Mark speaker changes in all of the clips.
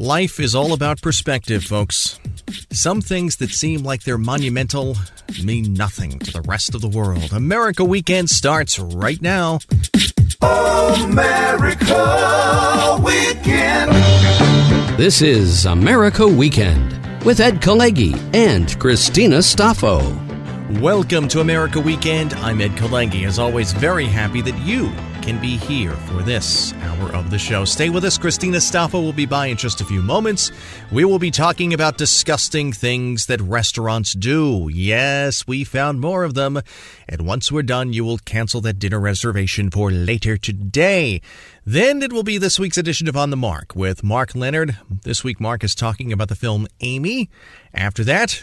Speaker 1: Life is all about perspective, folks. Some things that seem like they're monumental mean nothing to the rest of the world. America Weekend starts right now.
Speaker 2: America Weekend.
Speaker 3: This is America Weekend with Ed Kalegi and Christina Staffo.
Speaker 1: Welcome to America Weekend. I'm Ed Kalegi. As always, very happy that you can be here for this hour of the show. Stay with us. Christina Staffo will be by in just a few moments. We will be talking about disgusting things that restaurants do. Yes, we found more of them. And once we're done, you will cancel that dinner reservation for later today. Then it will be this week's edition of On the Mark with Mark Leonard. This week, Mark is talking about the film Amy. After that,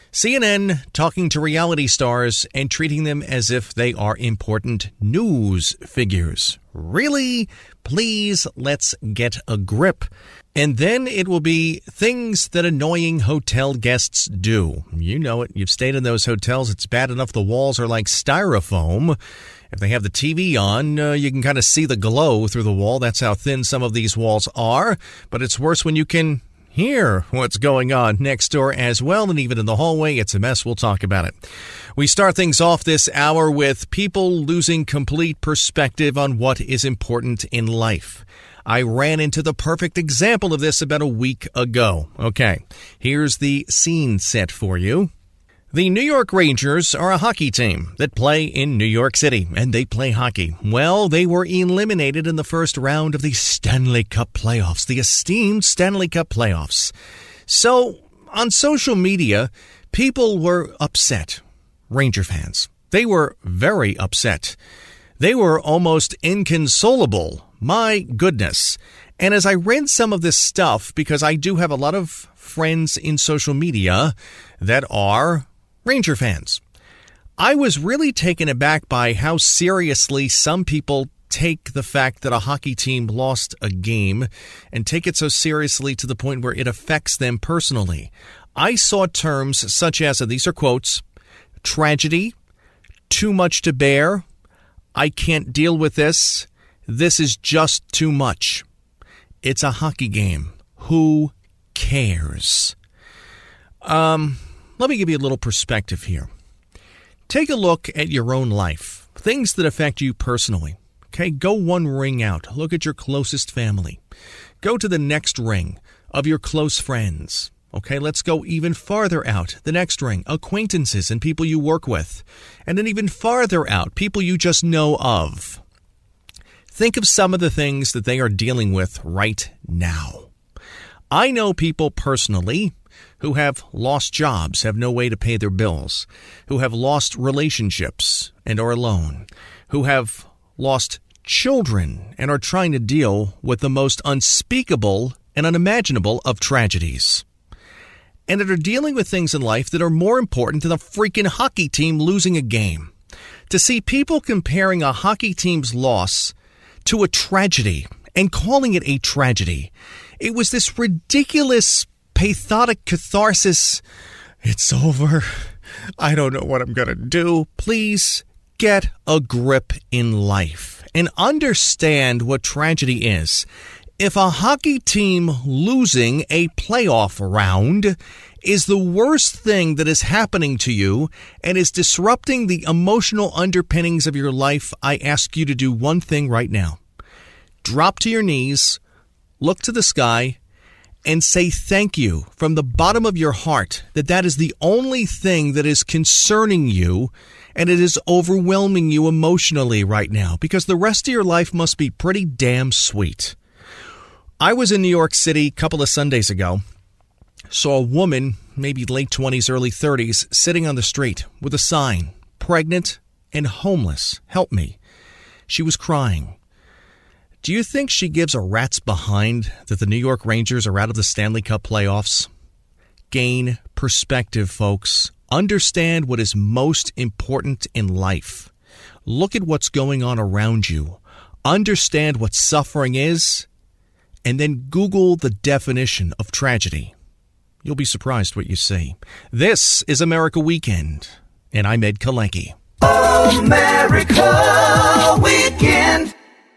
Speaker 1: CNN talking to reality stars and treating them as if they are important news figures. Really? Please, let's get a grip. And then it will be things that annoying hotel guests do. You know it. You've stayed in those hotels. It's bad enough the walls are like styrofoam. If they have the TV on, you can kind of see the glow through the wall. That's how thin some of these walls are. But it's worse when you can hear what's going on next door as well, and even in the hallway. It's a mess. We'll talk about it. We start things off this hour with people losing complete perspective on what is important in life. I ran into the perfect example of this about a week ago. Okay, here's the scene set for you. The New York Rangers are a hockey team that play in New York City, and they play hockey. Well, they were eliminated in the first round of the Stanley Cup playoffs, the esteemed Stanley Cup playoffs. So, on social media, people were upset. Ranger fans. They were very upset. They were almost inconsolable. My goodness. And as I read some of this stuff, because I do have a lot of friends in social media that are Ranger fans, I was really taken aback by how seriously some people take the fact that a hockey team lost a game and take it so seriously to the point where it affects them personally. I saw terms such as, and these are quotes, tragedy, too much to bear, I can't deal with this, this is just too much. It's a hockey game. Who cares? Let me give you a little perspective here. Take a look at your own life, things that affect you personally. Okay, go one ring out. Look at your closest family. Go to the next ring of your close friends. Okay, let's go even farther out. The next ring, acquaintances and people you work with. And then even farther out, people you just know of. Think of some of the things that they are dealing with right now. I know people personally who have lost jobs, have no way to pay their bills, who have lost relationships and are alone, who have lost children and are trying to deal with the most unspeakable and unimaginable of tragedies, and that are dealing with things in life that are more important than a freaking hockey team losing a game. To see people comparing a hockey team's loss to a tragedy and calling it a tragedy, it was this ridiculous pathetic catharsis. It's over. I don't know what I'm going to do. Please get a grip in life and understand what tragedy is. If a hockey team losing a playoff round is the worst thing that is happening to you and is disrupting the emotional underpinnings of your life, I ask you to do one thing right now. Drop to your knees, look to the sky, and say thank you from the bottom of your heart that that is the only thing that is concerning you and it is overwhelming you emotionally right now, because the rest of your life must be pretty damn sweet. I was in New York City a couple of Sundays ago, saw a woman, maybe late 20s, early 30s, sitting on the street with a sign, pregnant and homeless, help me. She was crying. Do you think she gives a rat's behind that the New York Rangers are out of the Stanley Cup playoffs? Gain perspective, folks. Understand what is most important in life. Look at what's going on around you. Understand what suffering is, and then Google the definition of tragedy. You'll be surprised what you see. This is America Weekend, and I'm Ed Kalegi.
Speaker 2: America Weekend.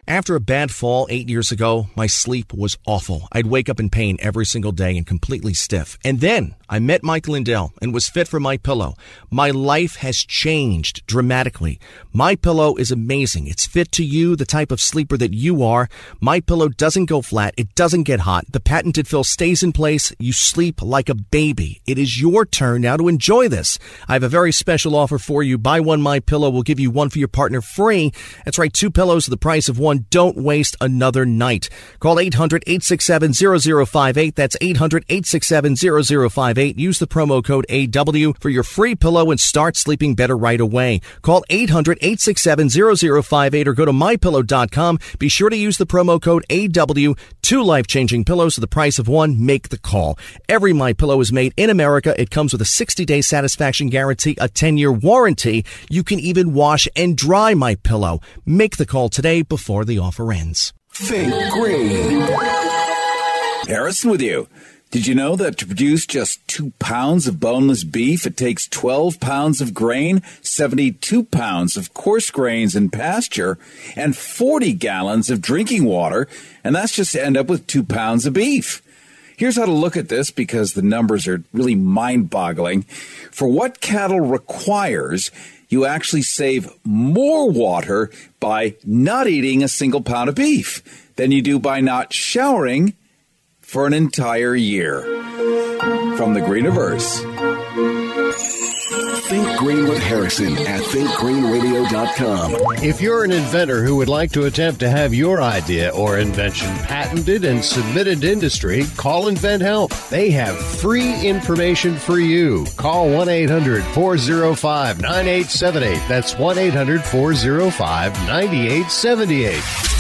Speaker 1: After a bad fall 8 years ago, my sleep was awful. I'd wake up in pain every single day and completely stiff. And then I met Mike Lindell and was fit for MyPillow. My life has changed dramatically. MyPillow is amazing. It's fit to you, the type of sleeper that you are. MyPillow doesn't go flat. It doesn't get hot. The patented fill stays in place. You sleep like a baby. It is your turn now to enjoy this. I have a very special offer for you. Buy one MyPillow. We'll give you one for your partner free. That's right, 2 pillows at the price of one. Don't waste another night. Call 800-867-0058. That's 800-867-0058. Use the promo code AW for your free pillow and start sleeping better right away. Call 800-867-0058 or go to MyPillow.com. Be sure to use the promo code AW. 2 life-changing pillows at the price of one. Make the call. Every MyPillow is made in America. It comes with a 60-day satisfaction guarantee, a 10-year warranty. You can even wash and dry MyPillow. Make the call today before the offer ends.
Speaker 2: Think green.
Speaker 4: Harrison with you. Did you know that to produce just 2 pounds of boneless beef, it takes 12 pounds of grain, 72 pounds of coarse grains in pasture, and 40 gallons of drinking water, and that's just to end up with 2 pounds of beef? Here's how to look at this because the numbers are really mind-boggling. For what cattle requires, you actually save more water by not eating a single pound of beef than you do by not showering for an entire year. From the Greeniverse.
Speaker 2: Think Green with Harrison at thinkgreenradio.com.
Speaker 5: If you're an inventor who would like to attempt to have your idea or invention patented and submitted to industry, call InventHelp. They have free information for you. Call 1-800-405-9878. That's 1-800-405-9878.